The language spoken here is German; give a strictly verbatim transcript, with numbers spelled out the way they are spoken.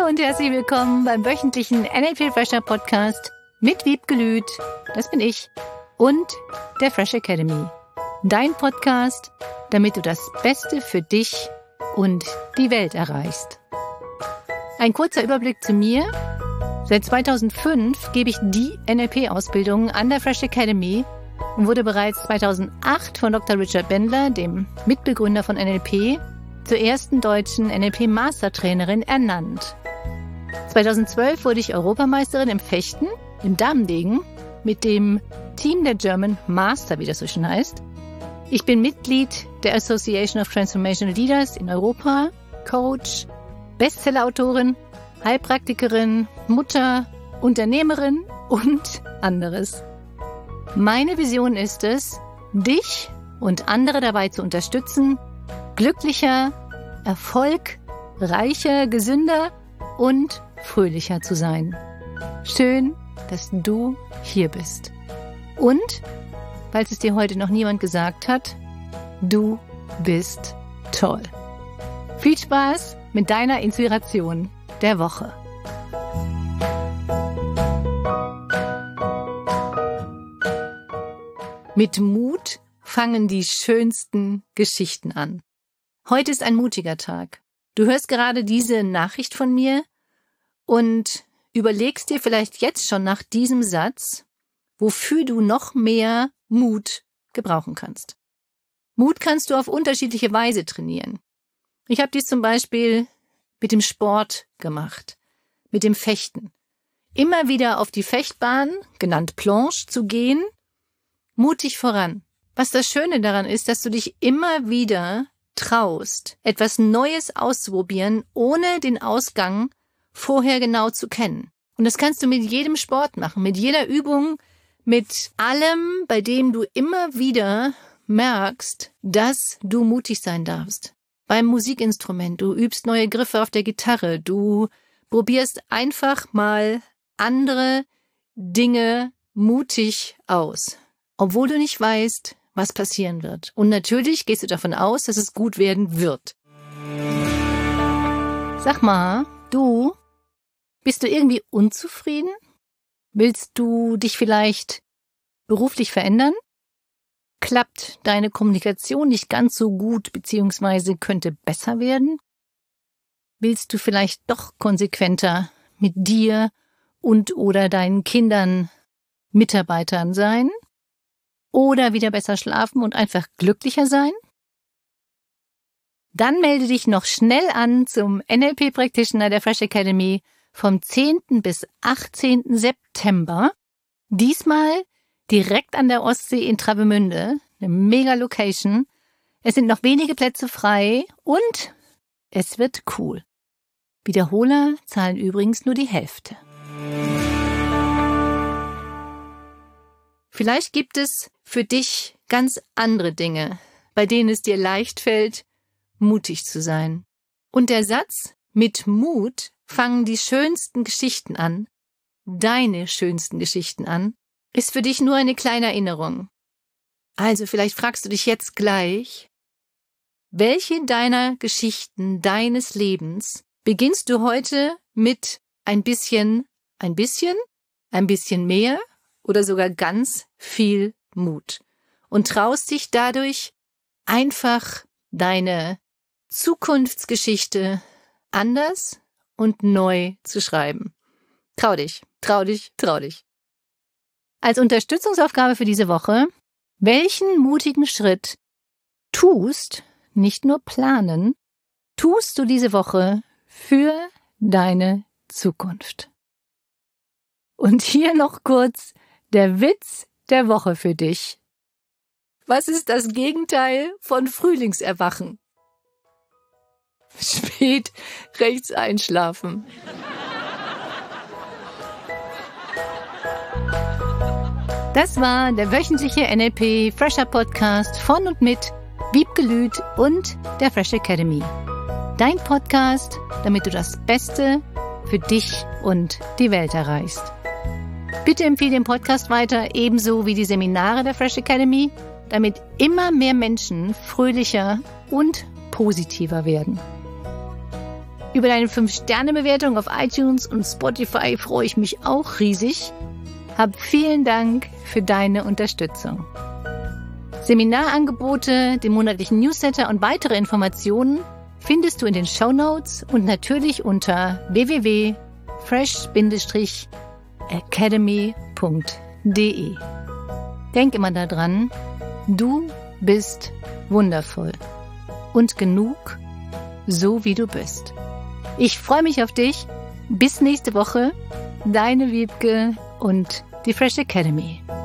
Hallo und herzlich willkommen beim wöchentlichen N L P Fresher Podcast mit Wiebke Lüth, das bin ich, und der Fresh Academy. Dein Podcast, damit du das Beste für dich und die Welt erreichst. Ein kurzer Überblick zu mir. Seit zweitausendfünf gebe ich die N L P-Ausbildung an der Fresh Academy und wurde bereits zweitausendacht von Doktor Richard Bandler, dem Mitbegründer von N L P, zur ersten deutschen N L P-Mastertrainerin ernannt. zweitausendzwölf wurde ich Europameisterin im Fechten, im Damendegen, mit dem Team der German Master, wie das so schön heißt. Ich bin Mitglied der Association of Transformational Leaders in Europa, Coach, Bestsellerautorin, Heilpraktikerin, Mutter, Unternehmerin und anderes. Meine Vision ist es, dich und andere dabei zu unterstützen, glücklicher, erfolgreicher, gesünder und fröhlicher zu sein. Schön, dass du hier bist. Und, falls es dir heute noch niemand gesagt hat, du bist toll. Viel Spaß mit deiner Inspiration der Woche. Mit Mut fangen die schönsten Geschichten an. Heute ist ein mutiger Tag. Du hörst gerade diese Nachricht von mir und überlegst dir vielleicht jetzt schon nach diesem Satz, wofür du noch mehr Mut gebrauchen kannst. Mut kannst du auf unterschiedliche Weise trainieren. Ich habe dies zum Beispiel mit dem Sport gemacht, mit dem Fechten. Immer wieder auf die Fechtbahn, genannt Planche, zu gehen, mutig voran. Was das Schöne daran ist, dass du dich immer wieder traust, etwas Neues auszuprobieren, ohne den Ausgang vorher genau zu kennen. Und das kannst du mit jedem Sport machen, mit jeder Übung, mit allem, bei dem du immer wieder merkst, dass du mutig sein darfst. Beim Musikinstrument, du übst neue Griffe auf der Gitarre, du probierst einfach mal andere Dinge mutig aus, obwohl du nicht weißt, was passieren wird. Und natürlich gehst du davon aus, dass es gut werden wird. Sag mal, du, bist du irgendwie unzufrieden? Willst du dich vielleicht beruflich verändern? Klappt deine Kommunikation nicht ganz so gut bzw. könnte besser werden? Willst du vielleicht doch konsequenter mit dir und oder deinen Kindern, Mitarbeitern sein? Oder wieder besser schlafen und einfach glücklicher sein? Dann melde dich noch schnell an zum N L P Practitioner der Fresh Academy vom zehnten bis achtzehnten September. Diesmal direkt an der Ostsee in Travemünde, eine mega Location. Es sind noch wenige Plätze frei und es wird cool. Wiederholer zahlen übrigens nur die Hälfte. Vielleicht gibt es für dich ganz andere Dinge, bei denen es dir leicht fällt, mutig zu sein. Und der Satz, mit Mut fangen die schönsten Geschichten an, deine schönsten Geschichten an, ist für dich nur eine kleine Erinnerung. Also vielleicht fragst du dich jetzt gleich, welche deiner Geschichten deines Lebens beginnst du heute mit ein bisschen, ein bisschen, ein bisschen mehr oder sogar ganz viel Mut und traust dich dadurch einfach deine Zukunftsgeschichte anders und neu zu schreiben. Trau dich, trau dich, trau dich. Als Unterstützungsaufgabe für diese Woche, welchen mutigen Schritt tust, nicht nur planen, tust du diese Woche für deine Zukunft? Und hier noch kurz der Witz der Woche für dich. Was ist das Gegenteil von Frühlingserwachen? Spät rechts einschlafen. Das war der wöchentliche N L P Fresher Podcast von und mit Wiebke Lüth und der Fresh Academy. Dein Podcast, damit du das Beste für dich und die Welt erreichst. Bitte empfehle den Podcast weiter, ebenso wie die Seminare der Fresh Academy, damit immer mehr Menschen fröhlicher und positiver werden. Über deine fünf Sterne Bewertung auf iTunes und Spotify freue ich mich auch riesig. Hab vielen Dank für deine Unterstützung. Seminarangebote, den monatlichen Newsletter und weitere Informationen findest du in den Shownotes und natürlich unter w w w punkt fresh academy punkt d e. Denk immer daran, du bist wundervoll und genug, so wie du bist. Ich freue mich auf dich. Bis nächste Woche. Deine Wiebke und die Fresh Academy.